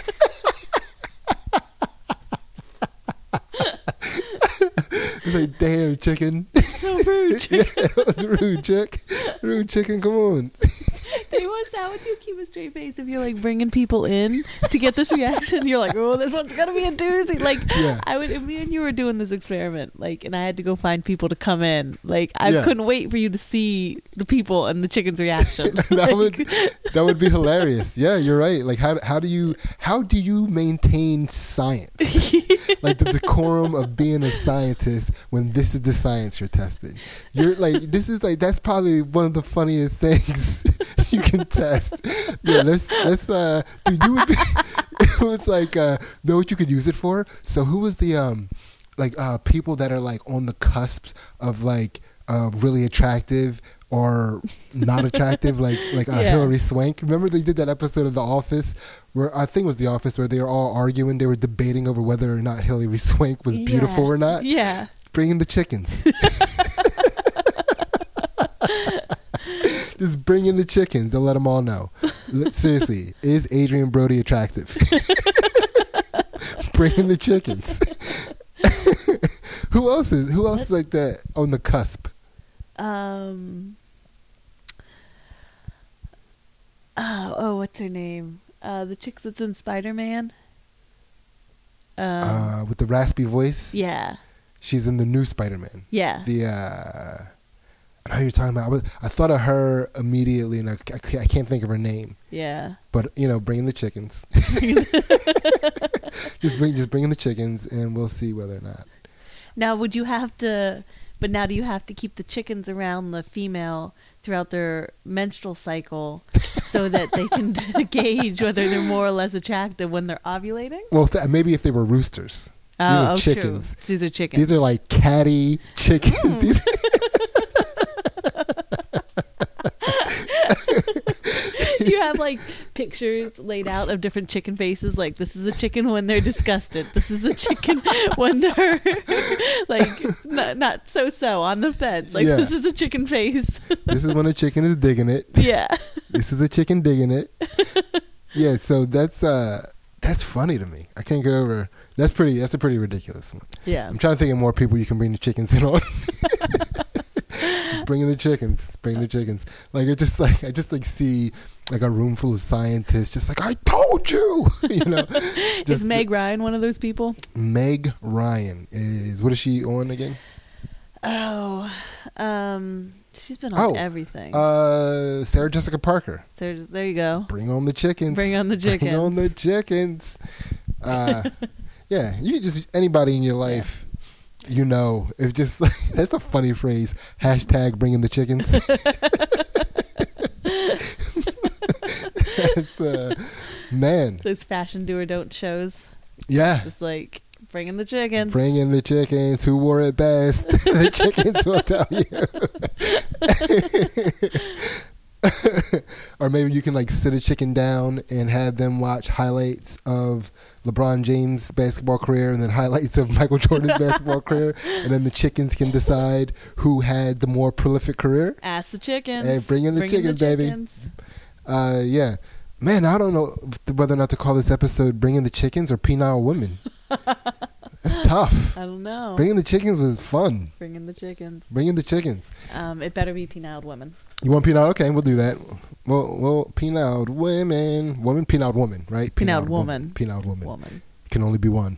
it's like, damn, chicken. So rude. Yeah, it was rude, chick. Rude chicken, come on. They want Now would you keep a straight face if you're like bringing people in to get this reaction? You're like, oh, this one's gonna be a doozy. Like, Yeah. I would. If me and you were doing this experiment, like, and I had to go find people to come in. Like, I Yeah. couldn't wait for you to see the people and the chicken's reaction. that Like, would that would be hilarious. Yeah, you're right. Like how how do you how do you maintain science? Like the decorum of being a scientist when this is the science you're testing. You're like this is like that's probably one of the funniest things you can test. Yeah, let's let's uh dude, you would be it was like uh know what you could use it for? So who was the um like uh people that are like on the cusps of like uh really attractive or not attractive, like like uh, Yeah. Hillary Swank. Remember they did that episode of The Office where I think it was The Office where they were all arguing, they were debating over whether or not Hillary Swank was beautiful yeah. or not. Yeah. Bring in the chickens. Just bring in the chickens. They'll let them all know. L- Seriously, is Adrian Brody attractive? Bring in the chickens. Who else is who else is like that on the cusp? Um. Oh, oh, what's her name? Uh, the chick that's in Spider-Man. Um. uh, with the raspy voice. yeah. She's in the new Spider-Man. Yeah. The uh, I know who you're talking about. I, was, I thought of her immediately, and I, I, can't- I can't think of her name. Yeah. But you know, bring in the chickens. just bring, just bring in the chickens, and we'll see whether or not. Now, would you have to? But now, do you have to keep the chickens around the female throughout their menstrual cycle so that they can gauge whether they're more or less attractive when they're ovulating? Well, th- maybe if they were roosters. Oh, These are oh, chickens. True. These are chickens. These are like catty chickens. Hmm. These You have like pictures laid out of different chicken faces. Like, this is a chicken when they're disgusted. This is a chicken when they're like not, not so so on the fence. Like, Yeah. this is a chicken face. This is when a chicken is digging it. Yeah. This is a chicken digging it. Yeah, so that's uh that's funny to me. I can't get over. That's pretty. That's a pretty ridiculous one. Yeah. I'm trying to think of more people you can bring the chickens in on. Just bring in the chickens. Bring the chickens. Like it just like I just like see like a room full of scientists, just like I told you. You know. Is Just Meg Ryan one of those people? Meg Ryan is what is she on again? Oh, um, she's been on Oh, everything. Uh, Sarah Jessica Parker. so just, there you go. Bring on the chickens. Bring on the Bring on the chickens. Uh, yeah, you can just anybody in your life, you know, if just that's a funny phrase. Hashtag bring in the chickens. That's uh, man. Those fashion do or don't shows. Yeah. Just like bringing the chickens. Bring in the chickens. Who wore it best? The chickens will tell you. Or maybe you can like sit a chicken down and have them watch highlights of LeBron James' basketball career and then highlights of Michael Jordan's basketball career, and then the chickens can decide who had the more prolific career. Ask the chickens. Hey, bring in the chickens, baby. chickens. Uh, yeah, man, I don't know whether or not to call this episode "Bringing the Chickens" or "Penile Women." That's tough. I don't know. Bringing the chickens was fun. Bringing the chickens. Bringing the chickens. Um, it better be penile women. You want penile? Okay, we'll do that. Well, well, penile women, woman, penile woman, right? Penile woman. Penile woman. Woman. Can only be one.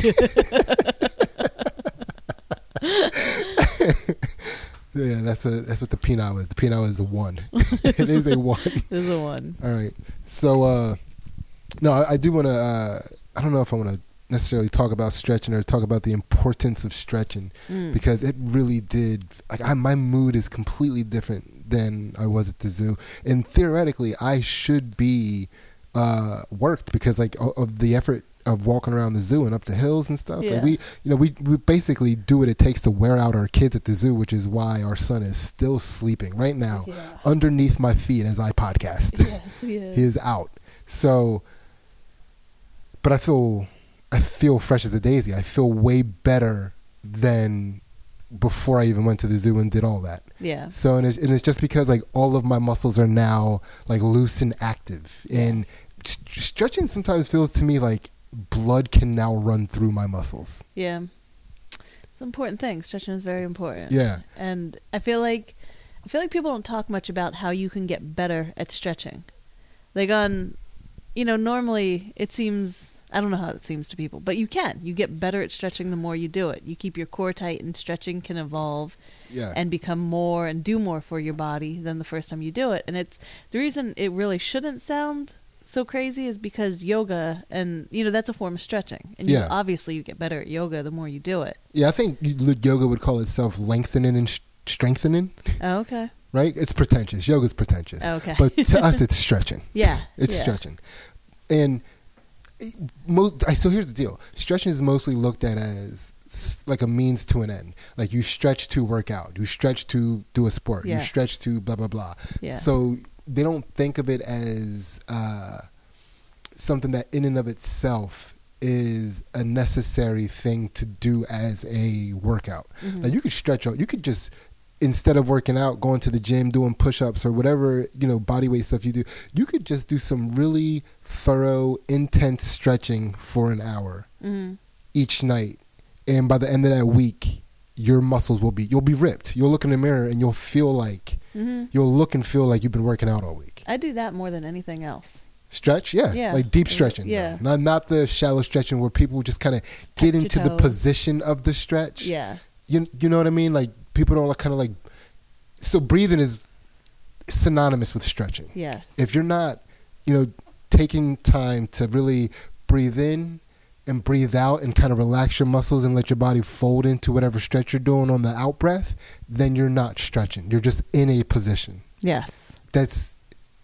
Yeah, that's a that's what the penile is. The penile is a one. It is a one. There's a one. All right. So, uh, no, I, I do want to. Uh, I don't know if I want to necessarily talk about stretching or talk about the importance of stretching Mm. because it really did. Like, I, my mood is completely different than I was at the zoo, and theoretically, I should be uh, worked because like o- of the effort of walking around the zoo and up the hills and stuff. Yeah. Like we, you know, we, we basically do what it takes to wear out our kids at the zoo, which is why our son is still sleeping right now Yeah. underneath my feet as I podcast. Yes, he is. He is out. So, but I feel, I feel fresh as a daisy. I feel way better than before I even went to the zoo and did all that. Yeah. So, and it's, and it's just because like all of my muscles are now like loose and active, and st- stretching sometimes feels to me like blood can now run through my muscles. Yeah. It's an important thing. Stretching is very important. Yeah. And I feel like I feel like people don't talk much about how you can get better at stretching. Like on, you know, normally it seems, I don't know how it seems to people, but you can. You get better at stretching the more you do it. You keep your core tight, and stretching can evolve Yeah. and become more and do more for your body than the first time you do it. And it's the reason it really shouldn't sound so crazy is because yoga, and you know, that's a form of stretching. And you, Yeah. obviously you get better at yoga the more you do it. Yeah, I think yoga would call itself lengthening and sh- strengthening, Oh, okay. right? It's pretentious. Yoga's pretentious. Okay. But to us, it's stretching. Yeah. It's yeah. stretching. And it- most, I- so here's the deal. Stretching is mostly looked at as s- like a means to an end. Like you stretch to work out. You stretch to do a sport. Yeah. You stretch to blah, blah, blah. Yeah. So they don't think of it as uh, something that in and of itself is a necessary thing to do as a workout. Mhm. Now you could stretch out. You could just, instead of working out, going to the gym, doing push-ups or whatever, you know, body weight stuff you do, you could just do some really thorough, intense stretching for an hour Mhm. each night. And by the end of that week, your muscles will be, you'll be ripped. You'll look in the mirror and you'll feel like, Mhm. you'll look and feel like you've been working out all week. I do that more than anything else. Stretch, yeah, Yeah. like deep stretching. Yeah. though. not not the shallow stretching where people just kind of get your into the toes. position of the stretch. Yeah. You you know what I mean? Like people don't kind of like. So breathing is synonymous with stretching. Yeah. If you're not, you know, taking time to really breathe in and breathe out and kind of relax your muscles and let your body fold into whatever stretch you're doing on the out breath, then you're not stretching. You're just in a position. Yes. That's,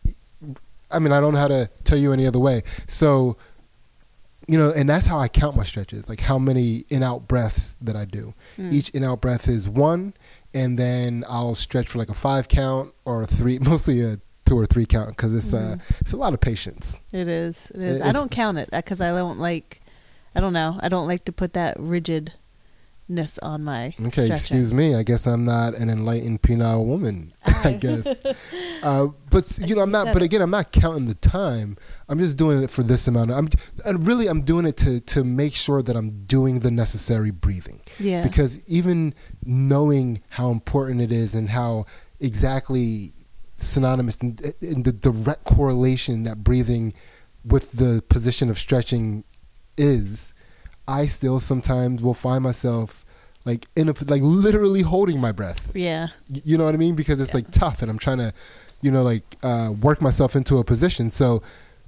I mean, I don't know how to tell you any other way. So, you know, and that's how I count my stretches, like how many in-out breaths that I do. Mm. Each in-out breath is one, and then I'll stretch for like a five count or a three, mostly a two or three count, because it's, Mhm. uh, it's a lot of patience. It is. It is. If- I don't count it because I don't like, I don't know. I don't like to put that rigidness on my Okay, stretching. excuse me. I guess I'm not an enlightened penile woman, I guess. Uh, but, you know, I'm not, but again, I'm not counting the time. I'm just doing it for this amount. Of, I'm, and really, I'm doing it to, to make sure that I'm doing the necessary breathing. Yeah. Because even knowing how important it is and how exactly synonymous and, and the direct correlation that breathing with the position of stretching is, I still sometimes will find myself like in a, like literally holding my breath. Yeah. Y- You know what I mean? Because it's Yeah. like tough and I'm trying to, you know, like uh, work myself into a position. So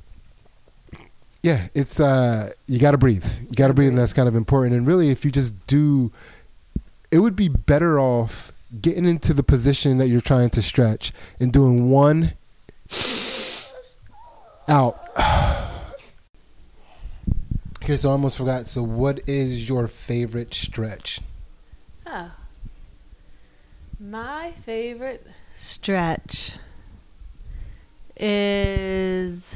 yeah, it's, uh, you got to breathe. You got to breathe, and that's kind of important. And really, if you just do, it would be better off getting into the position that you're trying to stretch and doing one out. Okay, so I almost forgot. So what is your favorite stretch? Oh. My favorite stretch is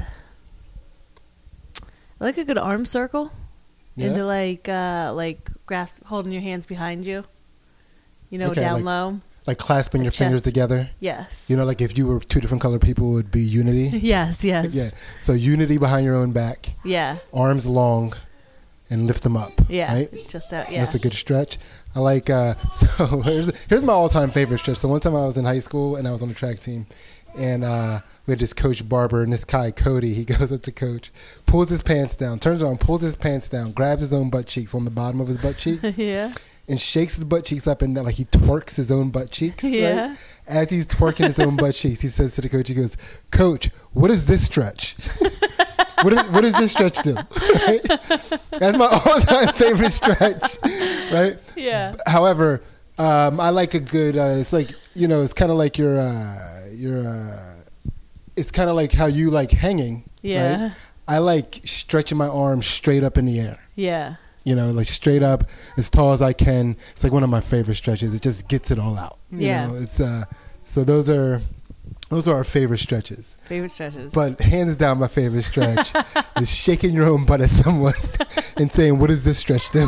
I like a good arm circle. Yeah? Into like uh like grasp holding your hands behind you. You know, Okay, down like- low. Like clasping Like your fingers chest. together? Yes. You know, like if you were two different color people, it would be unity. Yes, yes. Yeah. So unity behind your own back, Yeah. arms long, and lift them up. Yeah. Right? Just out yeah. That's a good stretch. I like, uh, so here's, here's my all time favorite stretch. So one time I was in high school and I was on the track team, and uh, we had this coach Barber and this guy Cody. He goes up to coach, pulls his pants down, turns around, pulls his pants down, grabs his own butt cheeks on the bottom of his butt cheeks, yeah. and shakes his butt cheeks up and down like he twerks his own butt cheeks. Yeah. Right? As he's twerking his own butt cheeks, he says to the coach, he goes, "Coach, what is this stretch? what, is, what does this stretch do?" Right? That's my all-time favorite stretch, right? Yeah. However, um, I like a good, uh, it's like, you know, it's kind of like your, uh, your, uh, it's kind of like how you like hanging. Yeah. Right? I like stretching my arms straight up in the air. Yeah. You know, like straight up, as tall as I can. It's like one of my favorite stretches. It just gets it all out. You Yeah. know, it's uh, so those are those are our favorite stretches. Favorite stretches. But hands down, my favorite stretch is shaking your own butt at someone and saying, "What does this stretch do?"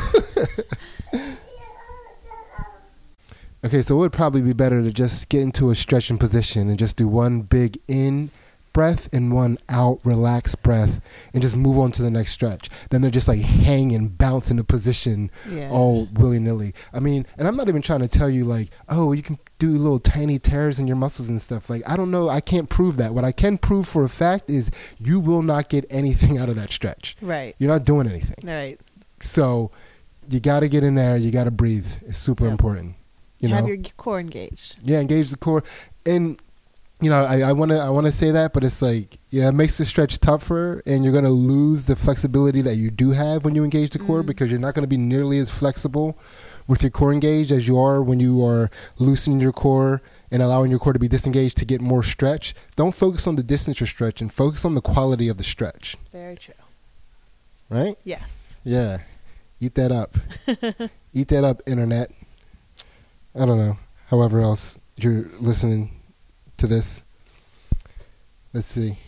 Okay, so it would probably be better to just get into a stretching position and just do one big in breath and one out, relaxed breath, and just move on to the next stretch. Then they're just like hanging, bouncing the position Yeah. all willy-nilly. I mean, and I'm not even trying to tell you like, oh, you can do little tiny tears in your muscles and stuff. Like, I don't know. I can't prove that. What I can prove for a fact is you will not get anything out of that stretch. Right. You're not doing anything. Right. So you got to get in there. You got to breathe. It's super Yep. important. You Have know? your core engaged. Yeah, engage the core. And you know, I want to I want to say that, but it's like, yeah, it makes the stretch tougher, and you're going to lose the flexibility that you do have when you engage the core, Mm. because you're not going to be nearly as flexible with your core engaged as you are when you are loosening your core and allowing your core to be disengaged to get more stretch. Don't focus on the distance you're stretching. Focus on the quality of the stretch. Very true. Right? Yes. Yeah. Eat that up. Eat that up, internet. I don't know. However else you're listening to this. Let's see.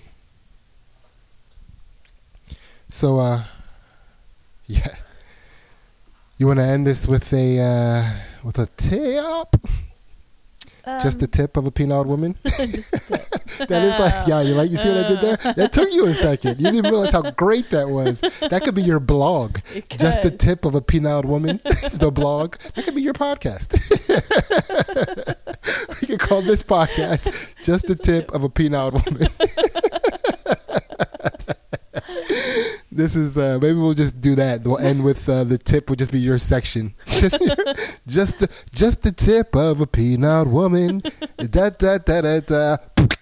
So, uh, yeah. You want to end this with a uh, with a tip? Um, Just the tip of a penile woman? just a tip. That is like, yeah, you like, you see what I did there? That took you a second. You didn't realize how great that was. That could be your blog. It Just the could. tip of a penile woman, the blog. That could be your podcast. We could call this podcast Just the Tip of a Penile Woman. This is, uh, maybe we'll just do that. We'll end with uh, the tip will just be your section. Just, your, just the just the tip of a penile woman. Da da da da da.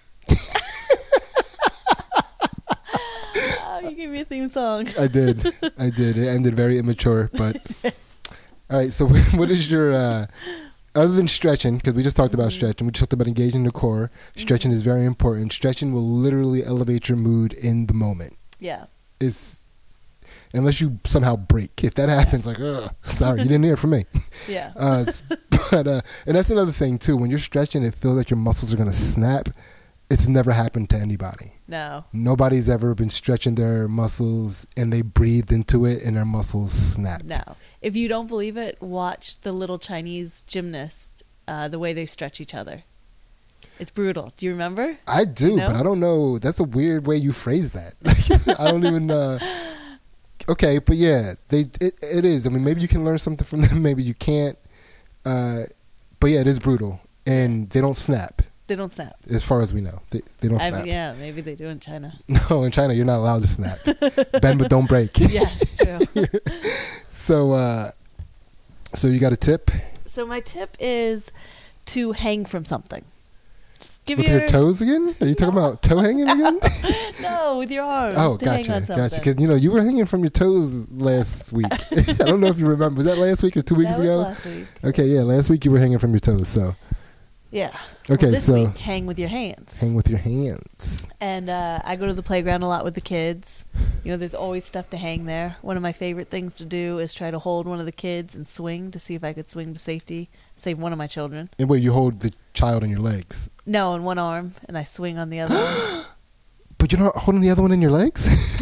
Oh, you gave me a theme song. I did. I did. It ended very immature, but all right. So, what is your uh, other than stretching? Because we just talked about stretching. We just talked about engaging the core. Stretching is very important. Stretching will literally elevate your mood in the moment. Yeah. It's unless you somehow break. If that happens, like, ugh, sorry, you didn't hear it from me. Yeah. Uh, s- but uh, and that's another thing too. When you're stretching, it feels like your muscles are gonna snap. It's never happened to anybody. No. Nobody's ever been stretching their muscles and they breathed into it and their muscles snapped. No. If you don't believe it, watch the little Chinese gymnast, uh, the way they stretch each other. It's brutal. Do you remember? I do, You know? but I don't know. That's a weird way you phrase that. I don't even. Uh, okay, but yeah, they it, it is. I mean, maybe you can learn something from them. Maybe you can't. Uh, but yeah, it is brutal, and they don't snap. They don't snap. As far as we know, they they don't I snap. mean, yeah, maybe they do in China. No, in China, you're not allowed to snap. Bend but don't break. Yes, true. So, uh, so you got a tip So my tip is to hang from something. Just give with your, your toes again? Are you talking about toe hanging again? No, with your arms. Oh, to hang gotcha, on gotcha. something. Because you know you were hanging from your toes last week. I don't know if you remember. Was that last week or two weeks that was ago? last week. Okay, yeah, last week you were hanging from your toes. So Yeah. Okay, Well, this so- week, hang with your hands. hang with your hands. And uh, I go to the playground a lot with the kids. You know, there's always stuff to hang there. One of my favorite things to do is try to hold one of the kids and swing to see if I could swing to safety, save one of my children. And wait, you hold the child in your legs, No, in one arm, and I swing on the other arm. but you're not holding the other one in your legs.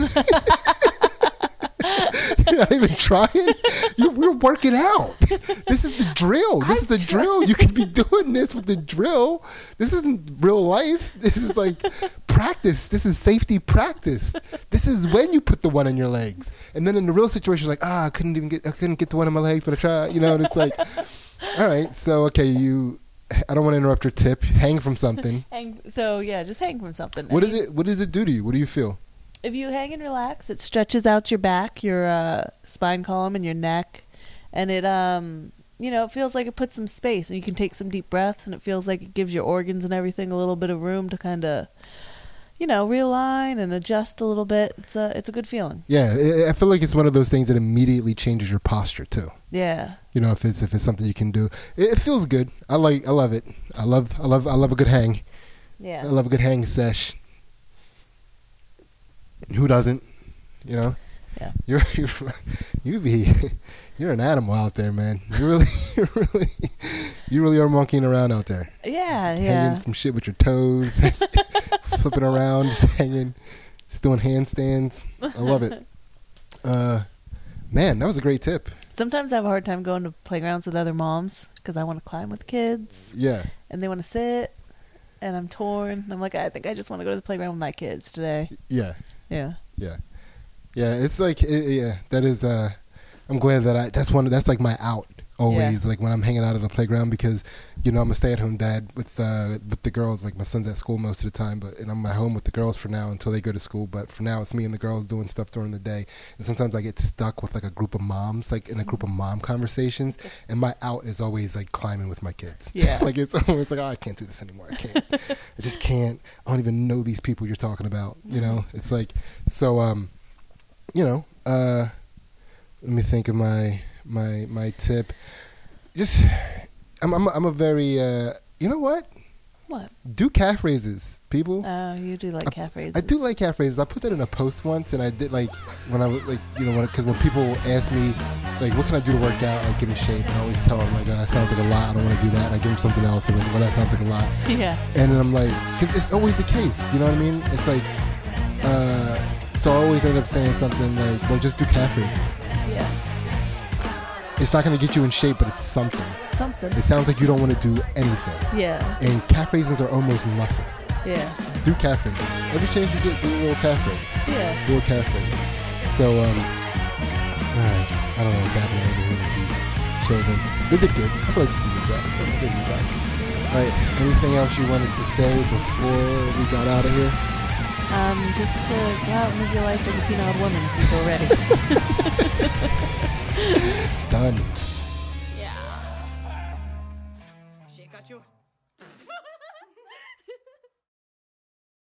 You're not even trying. You, we're working out. This is the drill. This is the drill. You could be doing this with the drill. This isn't real life. This is like practice. This is safety practice. This is when you put the one in your legs. And then in the real situation, like, ah, I couldn't even get, I couldn't get the one in my legs, but I tried. You know, and it's like, all right. So okay, you. I don't want to interrupt your tip. Hang from something. Hang, so, yeah, just hang from something. What I is mean, it? What does it do to you? What do you feel? If you hang and relax, it stretches out your back, your uh, spine column, and your neck. And it, um, you know, it feels like it puts some space. And you can take some deep breaths, and it feels like it gives your organs and everything a little bit of room to kind of, you know, realign and adjust a little bit. It's a, it's a good feeling. Yeah, I I feel like it's one of those things that immediately changes your posture too. Yeah. You know, if it's if it's something you can do, it, it feels good. I like, I love it. I love, I love, I love a good hang. Yeah. I love a good hang sesh. Who doesn't? You know. Yeah. You're you're you be you're an animal out there, man. You really, you really, you really are monkeying around out there. Yeah, Hanging yeah. from shit with your toes, flipping around, just hanging, just doing handstands. I love it. Uh, man, that was a great tip. Sometimes I have a hard time going to playgrounds with other moms because I want to climb with kids Yeah. and they want to sit. and I'm torn. And I'm like, I think I just want to go to the playground with my kids today. Yeah. Yeah. Yeah. Yeah. It's like, it, yeah, that is, uh, I'm glad that I, that's one, that's like my out always, Yeah. like when I'm hanging out at the playground because, you know, I'm a stay at home dad with, uh, with the girls. Like my son's at school most of the time, but, and I'm at home with the girls for now until they go to school. But for now, it's me and the girls doing stuff during the day. And sometimes I get stuck with like a group of moms, like in a group of mom conversations. And my out is always like climbing with my kids. Yeah. Like it's always like, oh, I can't do this anymore. I can't. I just can't. I don't even know these people you're talking about. You know, it's like, so, um, you know, uh, let me think of my, my, my tip. Just, I'm, I'm, I'm a very, uh, you know what? What? Do calf raises, people. Oh, you do like calf raises. I do like calf raises. I put that in a post once, and I did like when I was like, you know, because when, when people ask me, like, what can I do to work out, like get in shape, I always tell them like, oh, that sounds like a lot. I don't want to do that. And I give them something else, and like, well, that sounds like a lot. Yeah. And then I'm like, because it's always the case. Do you know what I mean? It's like, uh, so I always end up saying something like, well, just do calf raises. Yeah. It's not going to get you in shape, but it's something. Something. It sounds like you don't want to do anything. Yeah. And calf raises are almost nothing. Yeah. Do calf raises. Every chance you get, do a little calf raise. Yeah. Do a calf raise. So, um, alright. I don't know what's happening over here with these children. They did good. I feel like they did a good job. They did a good job. Alright. Anything else you wanted to say before we got out of here? Um, just to go out and live your life as a penile woman if you feel ready. Done.